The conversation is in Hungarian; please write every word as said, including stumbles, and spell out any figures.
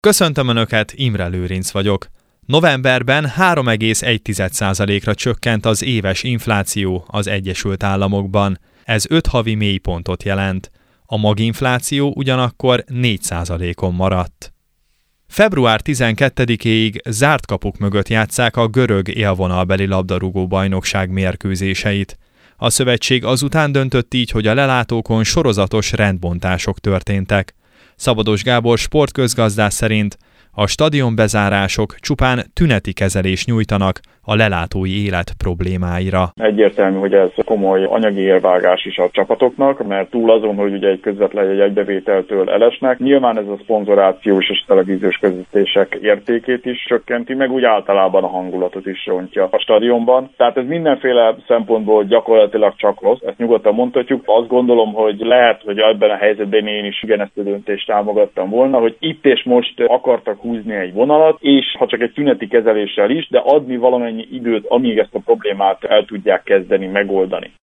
Köszöntöm Önöket, Imre Lőrinc vagyok. Novemberben három egész egy százalékra csökkent az éves infláció az Egyesült Államokban. Ez öt havi mélypontot jelent. A maginfláció ugyanakkor négy százalékon maradt. február tizenkettedikéig zárt kapuk mögött játsszák a görög élvonalbeli labdarúgó-bajnokság mérkőzéseit. A szövetség azután döntött így, hogy a lelátókon sorozatos rendbontások történtek. Szabados Gábor sportközgazdász szerint a stadionbezárások csupán tüneti kezelést nyújtanak a lelátói élet problémáira. Egyértelmű, hogy ez komoly anyagi érvágás is a csapatoknak, mert túl azon, hogy ugye egy közvetlen egy egybevételtől elesnek, nyilván ez a szponzorációs és televíziós közvetítések értékét is csökkenti, meg úgy általában a hangulatot is rontja a stadionban. Tehát ez mindenféle szempontból gyakorlatilag csak rossz, ezt nyugodtan mondhatjuk. Azt gondolom, hogy lehet, hogy ebben a helyzetben én is igen ezt a döntést támogattam volna, hogy itt és most akartak húzni egy vonalat, és ha csak egy tüneti kezeléssel is, de adni valamennyi időt, amíg ezt a problémát el tudják kezdeni megoldani.